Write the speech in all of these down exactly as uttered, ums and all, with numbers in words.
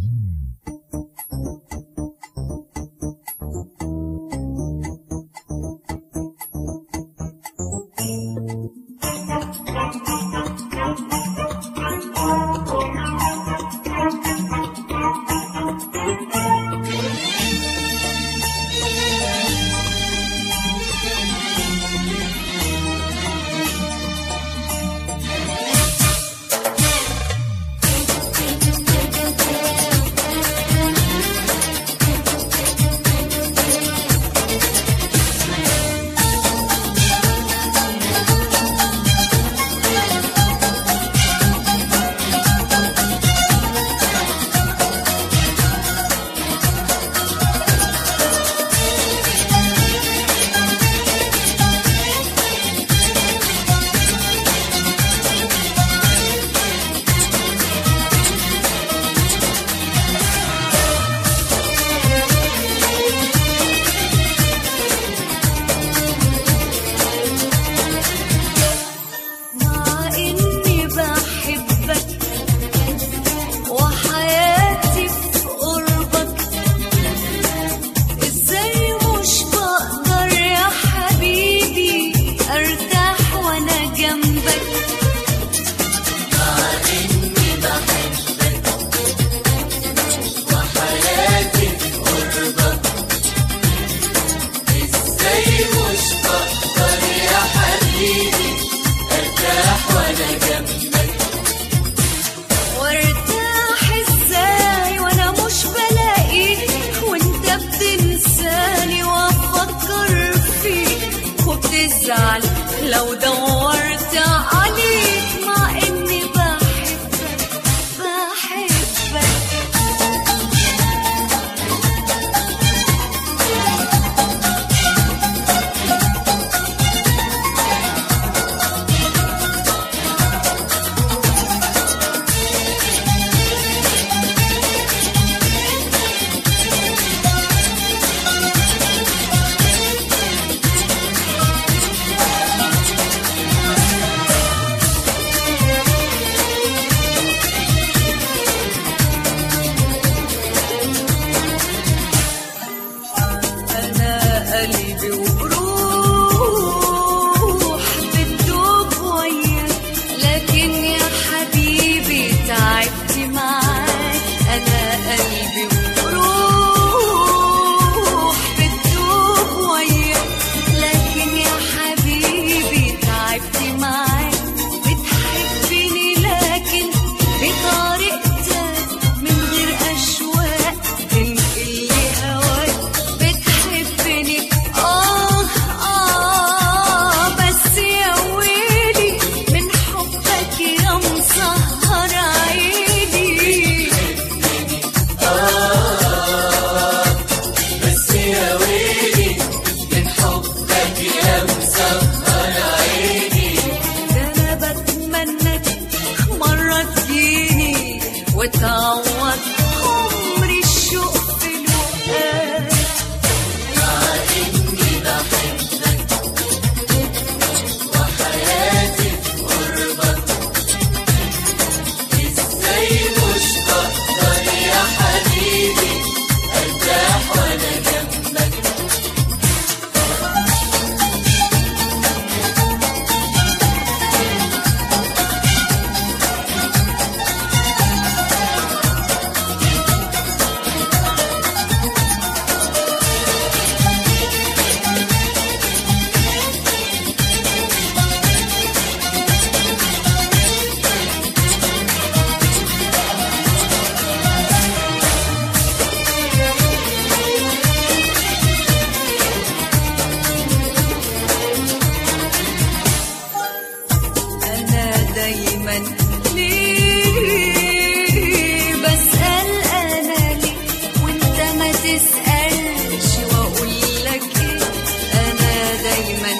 لو دورت عليك مع اني بحبك بحبك. قلبي وروح بتدوب وياك، لكن يا حبيبي تعبت معاك. أنا قلبي وروح بتدوب وياك، لكن يا حبيبي تعبت معاك. بتحبني لكن بطريقتك من غير أشواق، تنقل لي هواك. بتحبني آه آه بس يا ويلي من حبك يا مسهر عيني. آه بس يا ويلي من حبك يا مسهر عيني. ده أنا بتمنى مرة تجيني وتعوض عمري الشوق في الوقت. مع إني بحبك وحياتي في قربك، إزاي مش بقدر يا حبيبي أرتاح وأنا جنبك. أنا دايما ليه بسأل أنا ليه وأنت ما تسألش وأقول لك إيه. أنا دايما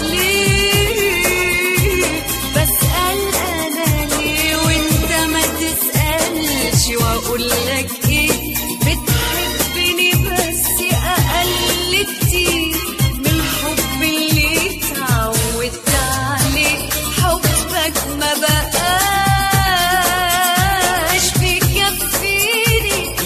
ليه بسأل أنا ليه وأنت ما تسألش وأقول لك إيه. بتحبني بس أقل كتير من حب اللي اتعودت عليه. حبك ما بقاش بيكفيني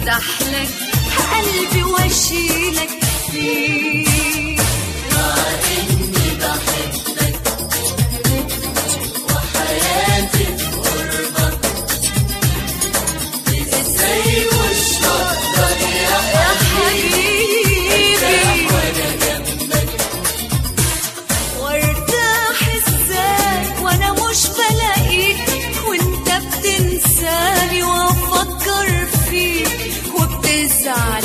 افتح لك قلبي واشيلك فيه. مع إني بحبك وحياتي في قربك، إزاي مش هقدر يا حبيبي وأنا جنبك، وارتاح ازاي وانا مش بلاقيك وانت بتنساني وافكر فيك وبتزعل